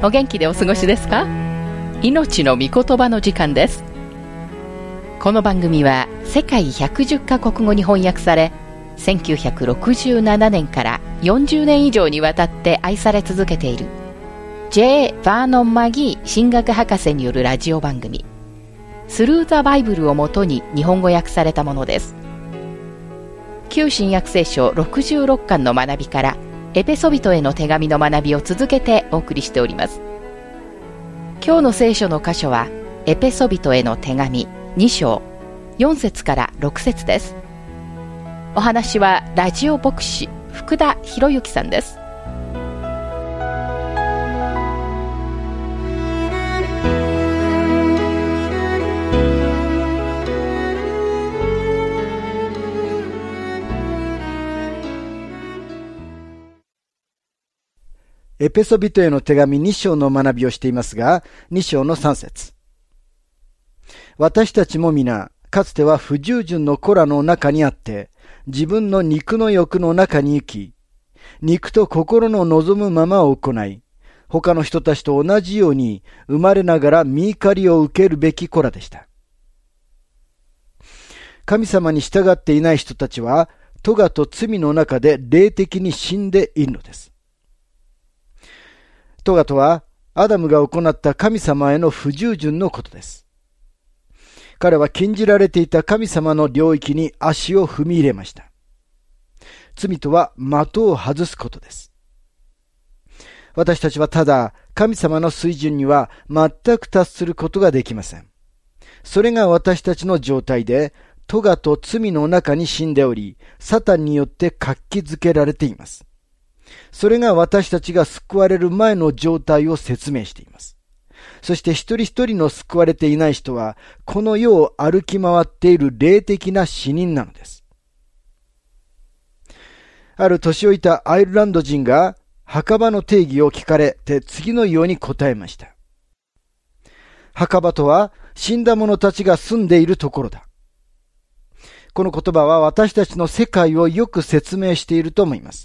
お元気でお過ごしですか？命の御言葉の時間です。この番組は世界110カ国語に翻訳され、1967年から40年以上にわたって愛され続けている J. バーノン・マギー神学博士によるラジオ番組スルー・ザ・バイブルをもとに日本語訳されたものです。旧新約聖書66巻の学びからエペソビトへの手紙の学びを続けてお送りしております。今日の聖書の箇所はエペソビトへの手紙2章4節から6節です。お話はラジオ牧師福田博之さんです。 エペソビトへの手紙2章の学びをしていますが、2章の3節。私たちも皆、かつては不従順の子らの中にあって、自分の肉の欲の中に行き、肉と心の望むままを行い、他の人たちと同じように生まれながら御怒りを受けるべき子らでした。神様に従っていない人たちは、咎と罪の中で霊的に死んでいるのです。咎とは、アダムが行った神様への不従順のことです。彼は禁じられていた神様の領域に足を踏み入れました。罪とは的を外すことです。私たちはただ神様の水準には全く達することができません。それが私たちの状態で、咎と罪の中に死んでおり、サタンによって活気づけられています。それが私たちが救われる前の状態を説明しています。そして一人一人の救われていない人は、この世を歩き回っている霊的な死人なのです。ある年老いたアイルランド人が墓場の定義を聞かれて次のように答えました。墓場とは死んだ者たちが住んでいるところだ。この言葉は私たちの世界をよく説明していると思います。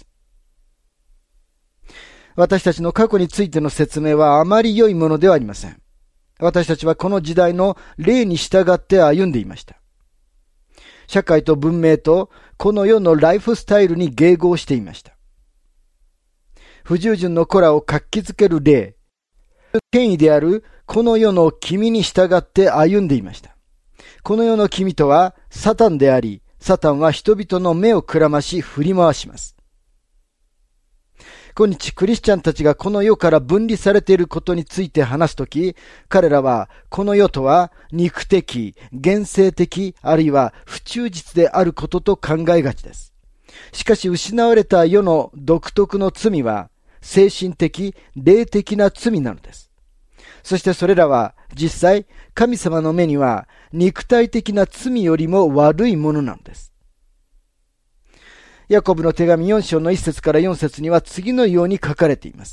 私たちの過去についての説明はあまり良いものではありません。私たちはこの時代の霊に従って歩んでいました。社会と文明とこの世のライフスタイルに迎合していました。不従順の子らを活気づける霊、権威であるこの世の君に従って歩んでいました。この世の君とはサタンであり、サタンは人々の目をくらまし振り回します。今日クリスチャンたちがこの世から分離されていることについて話すとき、彼らはこの世とは肉的、現世的、あるいは不忠実であることと考えがちです。しかし失われた世の独特の罪は精神的、霊的な罪なのです。そしてそれらは実際神様の目には肉体的な罪よりも悪いものなのです。ヤコブの手紙4章の1節から4節には次のように書かれています。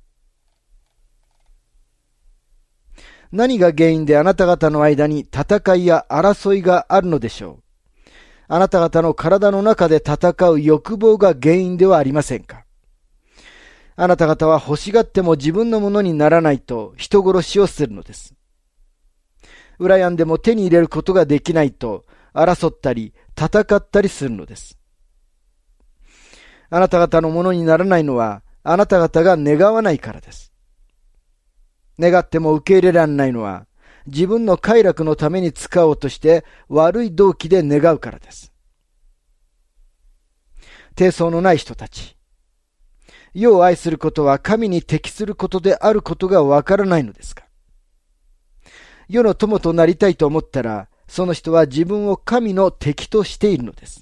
何が原因であなた方の間に戦いや争いがあるのでしょう。あなた方の体の中で戦う欲望が原因ではありませんか。あなた方は欲しがっても自分のものにならないと人殺しをするのです。羨んでも手に入れることができないと争ったり戦ったりするのです。あなた方のものにならないのは、あなた方が願わないからです。願っても受け入れられないのは、自分の快楽のために使おうとして悪い動機で願うからです。貞操のない人たち。世を愛することは神に適することであることがわからないのですか。世の友となりたいと思ったら、その人は自分を神の敵としているのです。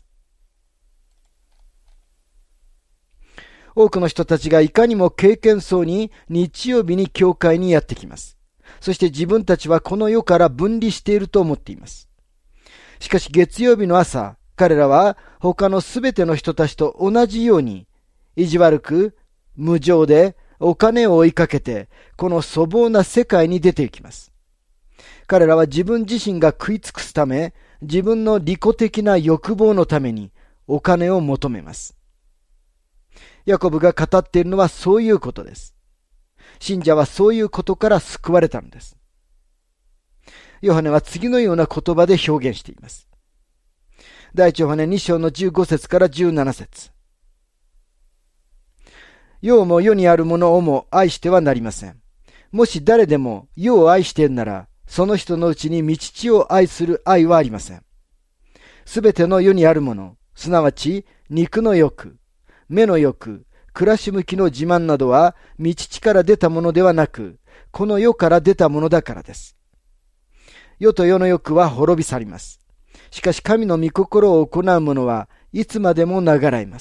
多くの人たちがいかにも経験そうに日曜日に教会にやってきます。そして自分たちはこの世から分離していると思っています。しかし月曜日の朝、彼らは他のすべての人たちと同じように意地悪く、無情でお金を追いかけてこの粗暴な世界に出て行きます。彼らは自分自身が食い尽くすため、自分の利己的な欲望のためにお金を求めます。ヤコブが語っているのはそういうことです。 信者はそういうことから救われたのです。ヨハネは次のような言葉で表現しています。第一ヨハネ2章の15節から17節。世も世にあるものをも愛してはなりません。もし誰でも世を愛しているなら、その人のうちに御父を愛する愛はありません。すべての世にあるもの、すなわち肉の欲、目の欲、暮らし向きの自慢などは御父から出たものではなく、この世から出たものだからです。世と世の欲は滅び去ります。しかし神の御心を行う者はいつまでも流らいます。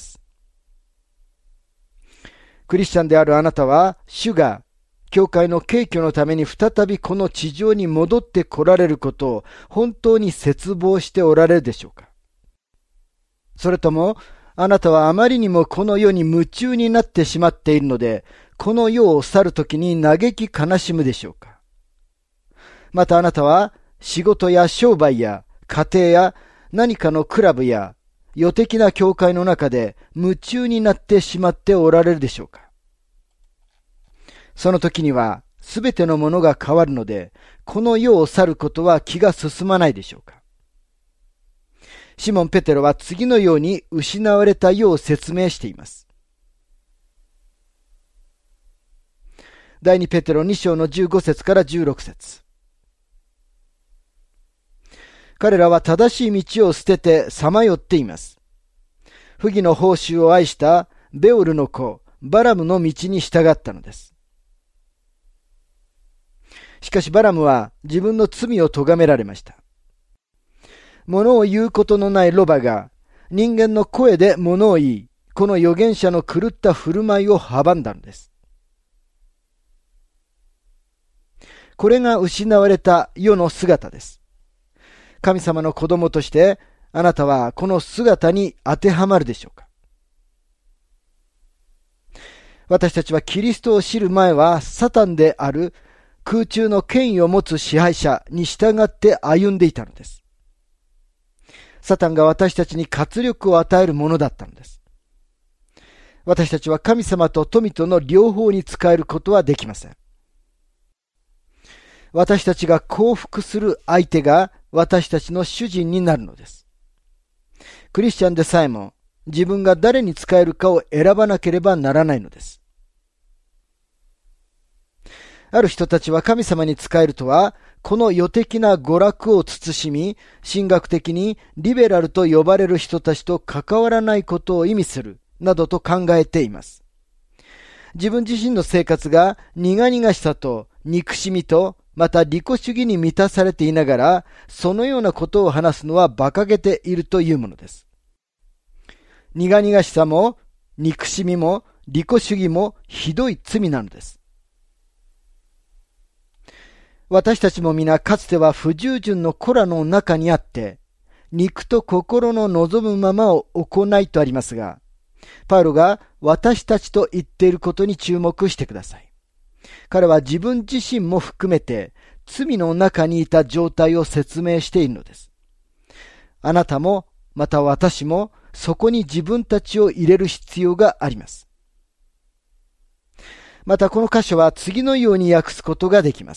クリスチャンであるあなたは、主が教会の敬虚のために再びこの地上に戻って来られることを本当に切望しておられるでしょうか。それとも、あなたはあまりにもこの世に夢中になってしまっているので、この世を去るときに嘆き悲しむでしょうか。またあなたは仕事や商売や家庭や何かのクラブや世的な教会の中で夢中になってしまっておられるでしょうか。その時にはすべてのものが変わるので、この世を去ることは気が進まないでしょうか。シモン・ペテロは次のように失われた世を説明しています。第2ペテロ2章の15節から16節。彼らは正しい道を捨ててさまよっています。不義の報酬を愛したベオルの子バラムの道に従ったのです。しかしバラムは自分の罪を咎められました。物を言うことのないロバが人間の声で物を言い、この預言者の狂った振る舞いを阻んだのです。これが失われた世の姿です。神様の子供としてあなたはこの姿に当てはまるでしょうか。私たちはキリストを知る前はサタンである空中の権威を持つ支配者に従って歩んでいたのです。サタンが私たちに活力を与えるものだったのです。私たちは神様と富との両方に使えることはできません。私たちが降伏する相手が私たちの主人になるのです。クリスチャンでさえも自分が誰に仕えるかを選ばなければならないのです。ある人たちは神様に仕えるとは、この世的な娯楽を慎み、神学的にリベラルと呼ばれる人たちと関わらないことを意味する、などと考えています。自分自身の生活が苦々しさと憎しみと、また利己主義に満たされていながら、そのようなことを話すのは馬鹿げているというものです。苦々しさも、憎しみも、利己主義もひどい罪なのです。私たちも皆かつては不従順の子らの中にあって、肉と心の望むままを行いとありますが、パウロが私たちと言っていることに注目してください。彼は自分自身も含めて罪の中にいた状態を説明しているのです。あなたもまた私もそこに自分たちを入れる必要があります。またこの箇所は次のように訳すことができます。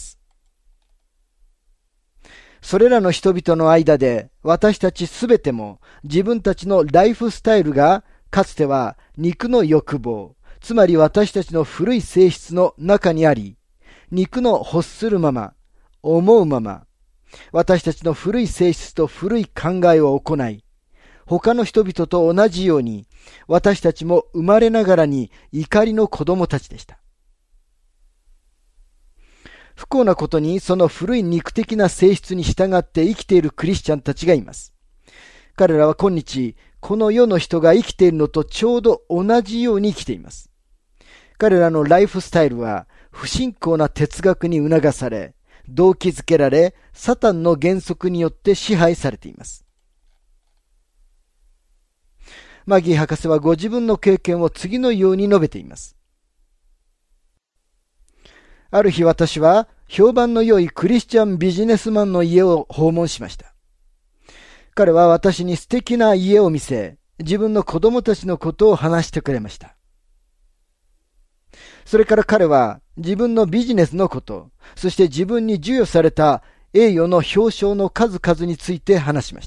それらの人々の間で私たちすべても自分たちのライフスタイルがかつては肉の欲望、つまり私たちの古い性質の中にあり、肉の欲するまま、思うまま、私たちの古い性質と古い考えを行い、他の人々と同じように私たちも生まれながらに怒りの子供たちでした。不幸なことにその古い肉的な性質に従って生きているクリスチャンたちがいます。彼らは今日、この世の人が生きているのとちょうど同じように生きています。彼らのライフスタイルは不信仰な哲学に促され、動機づけられ、サタンの原則によって支配されています。マギー博士はご自分の経験を次のように述べています。ある日私は評判の良いクリスチャンビジネスマンの家を訪問しました。彼は私に素敵な家を見せ、自分の子供たちのことを話してくれました。それから彼は自分のビジネスのこと、そして自分に授与された栄誉の表彰の数々について話しました。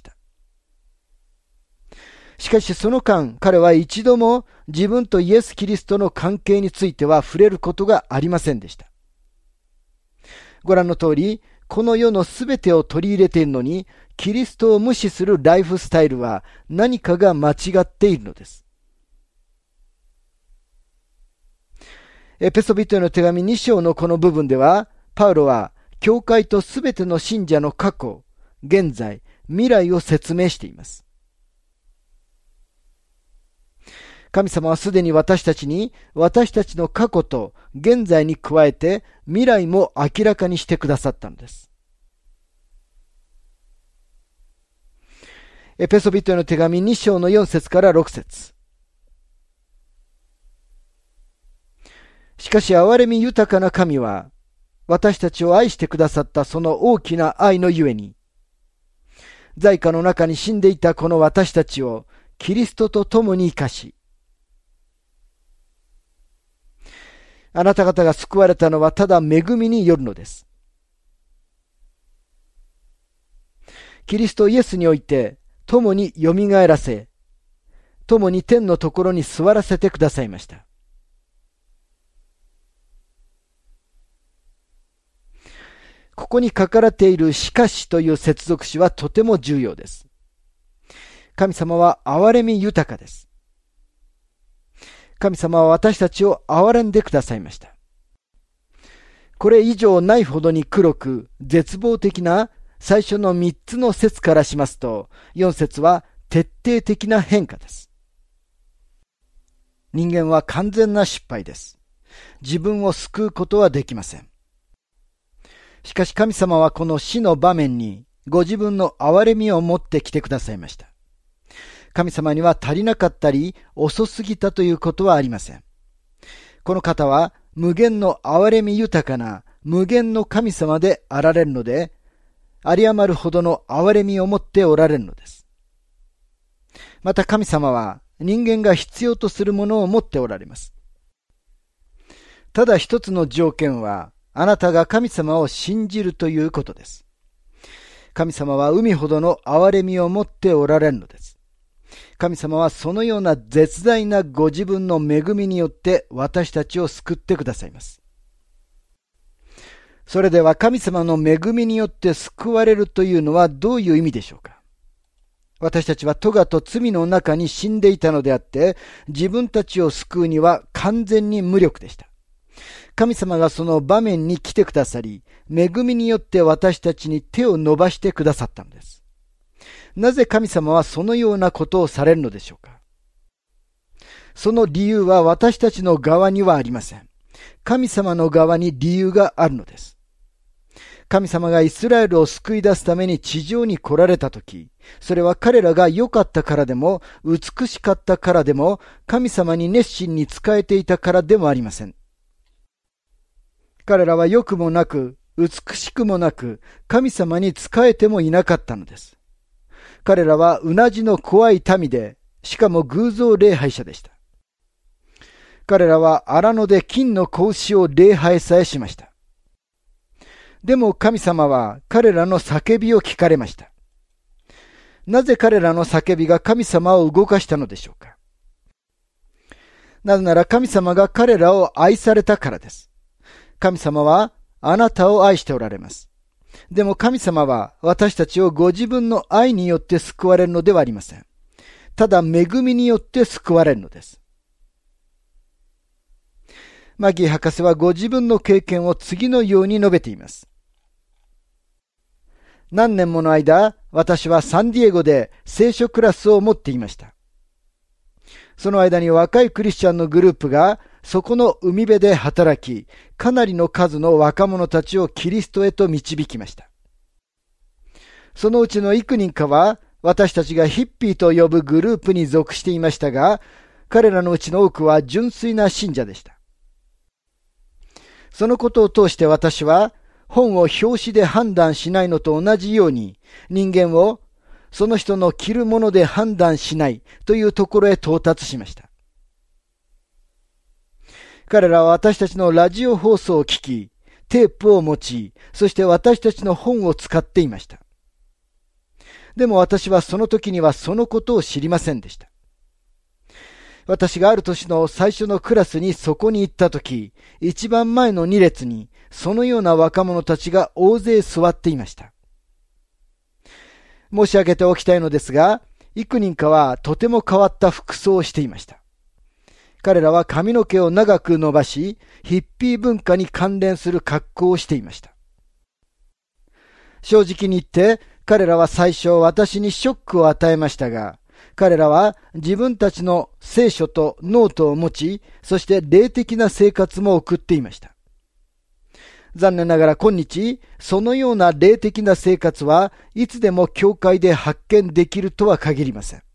しかしその間、彼は一度も自分とイエス・キリストの関係については触れることがありませんでした。ご覧の通り、この世のすべてを取り入れているのに、キリストを無視するライフスタイルは何かが間違っているのです。エペソビトへの手紙2章のこの部分では、パウロは教会とすべての信者の過去、現在、未来を説明しています。神様はすでに私たちに、私たちの過去と現在に加えて未来も明らかにしてくださったのです。エペソビトへの手紙2章の4節から6節。しかし憐れみ豊かな神は、私たちを愛してくださったその大きな愛のゆえに、罪禍の中に死んでいたこの私たちをキリストと共に生かし、あなた方が救われたのはただ恵みによるのです。キリストイエスにおいて共によみがえらせ、共に天のところに座らせてくださいました。ここに書かれているしかしという接続詞はとても重要です。神様は憐れみ豊かです。神様は私たちを憐れんでくださいました。これ以上ないほどに黒く絶望的な最初の3つの節からしますと、4節は徹底的な変化です。人間は完全な失敗です。自分を救うことはできません。しかし神様はこの死の場面にご自分の憐れみを持ってきてくださいました。神様には足りなかったり遅すぎたということはありません。この方は無限の憐れみ豊かな無限の神様であられるので、有り余るほどの憐れみを持っておられるのです。また神様は人間が必要とするものを持っておられます。ただ一つの条件は、あなたが神様を信じるということです。神様は海ほどの憐れみを持っておられるのです。神様はそのような絶大なご自分の恵みによって私たちを救ってくださいます。それでは神様の恵みによって救われるというのはどういう意味でしょうか。私たちは咎と罪の中に死んでいたのであって、自分たちを救うには完全に無力でした。神様がその場面に来てくださり、恵みによって私たちに手を伸ばしてくださったのです。なぜ神様はそのようなことをされるのでしょうか。その理由は私たちの側にはありません。神様の側に理由があるのです。神様がイスラエルを救い出すために地上に来られたとき、それは彼らが良かったからでも、美しかったからでも、神様に熱心に仕えていたからでもありません。彼らは良くもなく、美しくもなく、神様に仕えてもいなかったのです。彼らはうなじの怖い民で、しかも偶像礼拝者でした。彼らは荒野で金の子牛を礼拝さえしました。でも神様は彼らの叫びを聞かれました。なぜ彼らの叫びが神様を動かしたのでしょうか。なぜなら神様が彼らを愛されたからです。神様はあなたを愛しておられます。でも神様は私たちをご自分の愛によって救われるのではありません。ただ恵みによって救われるのです。マギー博士はご自分の経験を次のように述べています。何年もの間、私はサンディエゴで聖書クラスを持っていました。その間に若いクリスチャンのグループがそこの海辺で働き、かなりの数の若者たちをキリストへと導きました。そのうちの幾人かは私たちがヒッピーと呼ぶグループに属していましたが、彼らのうちの多くは純粋な信者でした。そのことを通して私は本を表紙で判断しないのと同じように、人間をその人の着るもので判断しないというところへ到達しました。 彼らは私たちのラジオ放送を聞き、テープを用い、そして私たちの本を使っていました。でも私はその時にはそのことを知りませんでした。私がある年の最初のクラスにそこに行った時、一番前の2列にそのような若者たちが大勢座っていました。申し上げておきたいのですが、幾人かはとても変わった服装をしていました。彼らは髪の毛を長く伸ばし、ヒッピー文化に関連する格好をしていました。正直に言って、彼らは最初私にショックを与えましたが、彼らは自分たちの聖書とノートを持ち、そして霊的な生活も送っていました。残念ながら今日、そのような霊的な生活はいつでも教会で発見できるとは限りません。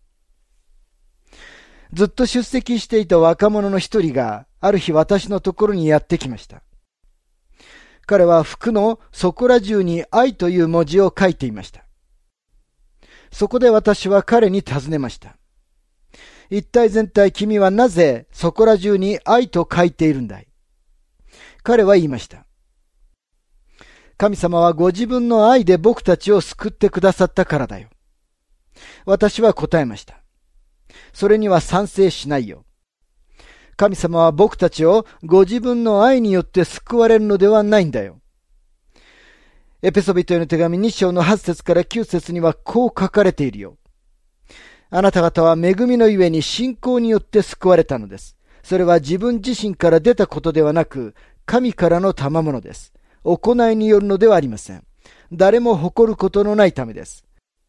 ずっと出席していた若者の一人がある日私のところにやってきました。彼は服のそこら中に愛という文字を書いていました。そこで私は彼に尋ねました。一体全体君はなぜそこら中に愛と書いているんだい？彼は言いました。神様はご自分の愛で僕たちを救ってくださったからだよ。私は答えました。それには賛成しないよ。神様は僕たちをご自分の愛によって救われるのではないんだよ。エペソビトへの手紙2章の8節から9節にはこう書かれているよ。あなた方は恵みのゆえに信仰によって救われたのです。それは自分自身から出たことではなく、神からの賜物です。行いによるのではありません。誰も誇ることのないためです。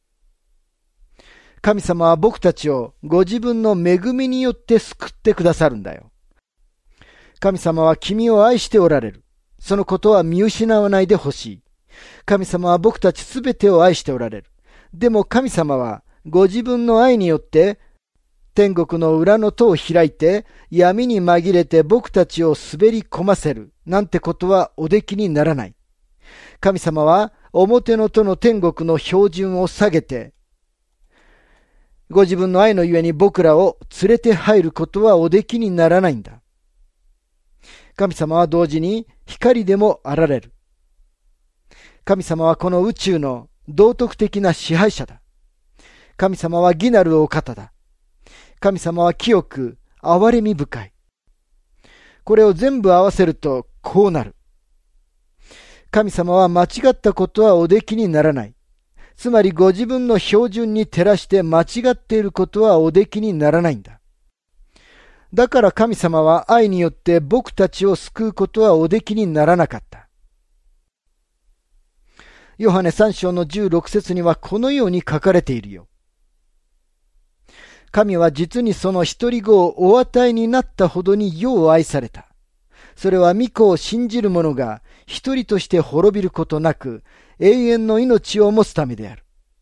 神様は僕たちをご自分の恵みによって救ってくださるんだよ。神様は君を愛しておられる。そのことは見失わないでほしい。神様は僕たちすべてを愛しておられる。でも神様はご自分の愛によって天国の裏の戸を開いて闇に紛れて僕たちを滑り込ませるなんてことはおできにならない。神様は表の戸の天国の標準を下げてご自分の愛のゆえに僕らを連れて入ることはおできにならないんだ。神様は同時に光でもあられる。神様はこの宇宙の道徳的な支配者だ。神様は義なるお方だ。神様は清く憐れみ深い。これを全部合わせるとこうなる。神様は間違ったことはおできにならない。つまりご自分の標準に照らして間違っていることはおできにならないんだ。だから神様は愛によって僕たちを救うことはおできにならなかった。ヨハネ3章の16節にはこのように書かれているよ。神は実にその一人子をお与えになったほどに世を愛された。それは御子を信じる者が一人として滅びることなく永遠の命を持つためである。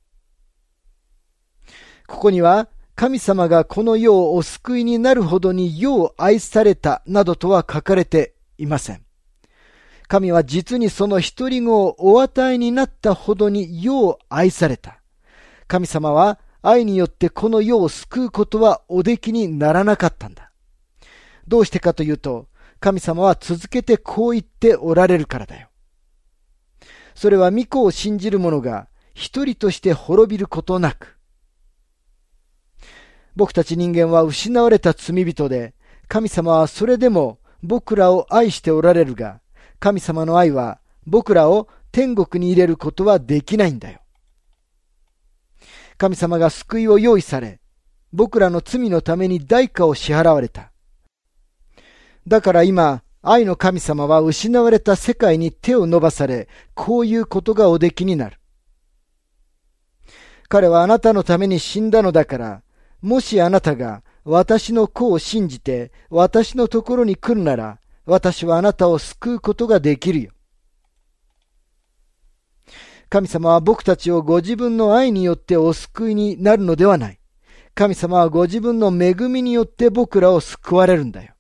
ここには神様がこの世をお救いになるほどに世を愛されたなどとは書かれていません。神は実にその一人子をお与えになったほどに世を愛された。神様は愛によってこの世を救うことはおできにならなかったんだ。どうしてかというと、神様は続けてこう言っておられるからだよ。それは御子を信じる者が一人として滅びることなく。僕たち人間は失われた罪人で、神様はそれでも僕らを愛しておられるが、神様の愛は僕らを天国に入れることはできないんだよ。神様が救いを用意され、僕らの罪のために代価を支払われた。だから今、愛の神様は失われた世界に手を伸ばされ、こういうことがおできになる。彼はあなたのために死んだのだから、もしあなたが私の子を信じて私のところに来るなら、私はあなたを救うことができるよ。神様は僕たちをご自分の愛によってお救いになるのではない。神様はご自分の恵みによって僕らを救われるんだよ。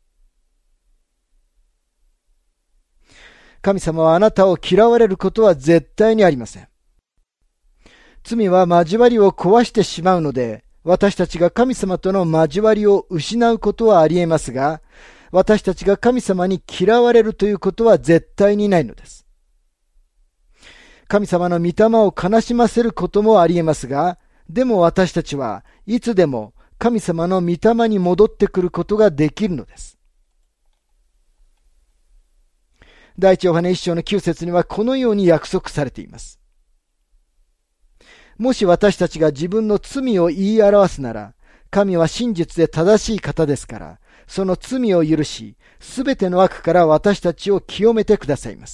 神様はあなたを嫌われることは絶対にありません。罪は交わりを壊してしまうので、私たちが神様との交わりを失うことはあり得ますが、 私たちが神様に嫌われるということは絶対にないのです。神様の御霊を悲しませることもあり得ますが、でも私たちはいつでも神様の御霊に戻ってくることができるのです。第一ヨハネ1章の9節にはこのように約束されています。もし私たちが自分の罪を言い表すなら、神は真実で正しい方ですから、その罪を許し、すべての悪から私たちを清めてくださいます。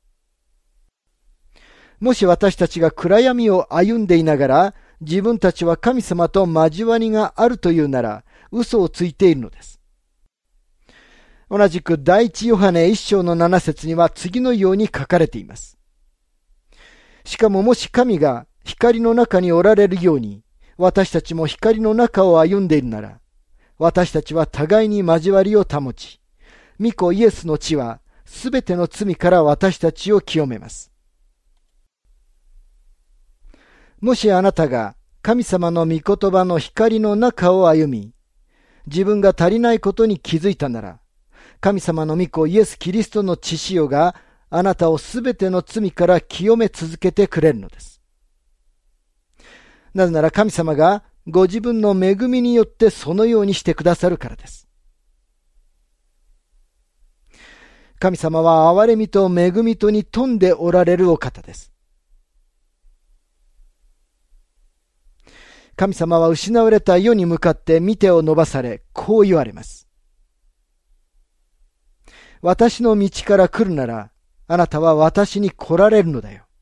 もし私たちが暗闇を歩んでいながら、自分たちは神様と交わりがあるというなら、嘘をついているのです。同じく第一ヨハネ1章の7節には次のように書かれています。しかももし神が光の中におられるように、私たちも光の中を歩んでいるなら、私たちは互いに交わりを保ち、御子イエスの血はすべての罪から私たちを清めます。もしあなたが神様の御言葉の光の中を歩み、自分が足りないことに気づいたなら、神様の御子イエス・キリストの血潮があなたをすべての罪から清め続けてくれるのです。なぜなら神様がご自分の恵みによってそのようにしてくださるからです。神様は憐れみと恵みとに富んでおられるお方です。神様は失われた世に向かって御手を伸ばされ、こう言われます。私の道から来るなら、あなたは私に来られるのだよ。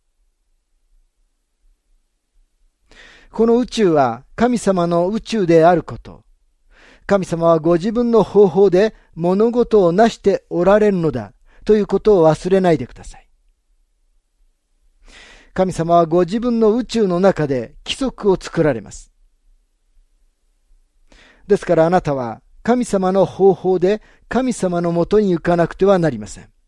この宇宙は神様の宇宙であること。神様はご自分の方法で物事をなしておられるのだということを忘れないでください。神様はご自分の宇宙の中で規則を作られます。ですからあなたは神様の方法で神様のもとに行かなくてはなりません。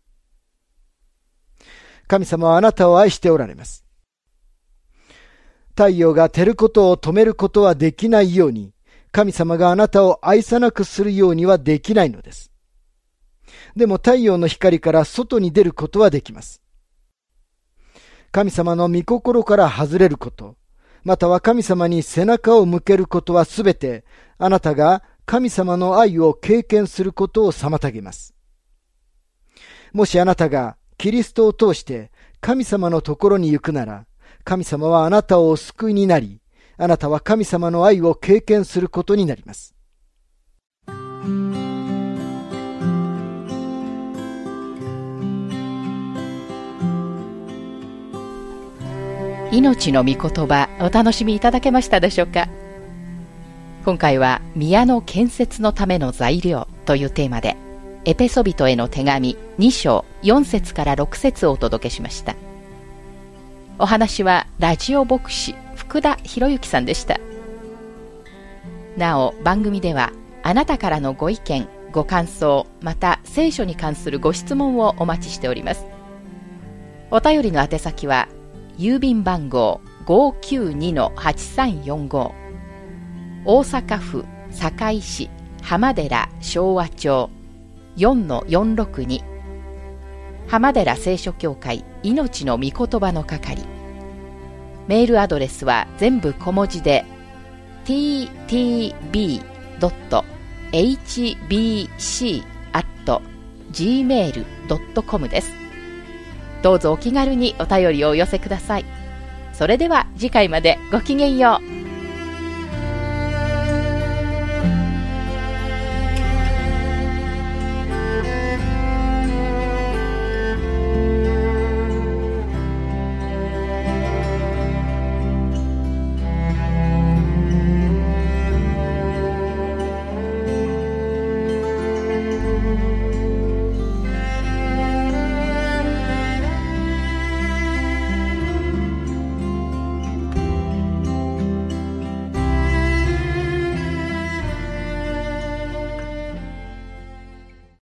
神様はあなたを愛しておられます。太陽が照ることを止めることはできないように、神様があなたを愛さなくするようにはできないのです。でも太陽の光から外に出ることはできます。神様の御心から外れること、または神様に背中を向けることはすべて、あなたが神様の愛を経験することを妨げます。もしあなたがキリストを通して神様のところに行くなら、神様はあなたをお救いになり、あなたは神様の愛を経験することになります。 命の御言葉、お楽しみいただけましたでしょうか。今回は宮の建設のための材料というテーマで、エペソビトへの手紙2章4節から6節をお届けしました。お話はラジオ牧師福田博之さんでした。なお番組ではあなたからのご意見ご感想、また聖書に関するご質問をお待ちしております。お便りの宛先は郵便番号 592-8345 大阪府堺市浜寺昭和町 4-462 浜寺聖書協会命の御言葉の係。メールアドレスは全部小文字で ttb.hbc@gmail.com です。どうぞお気軽にお便りをお寄せください。それでは次回までごきげんよう。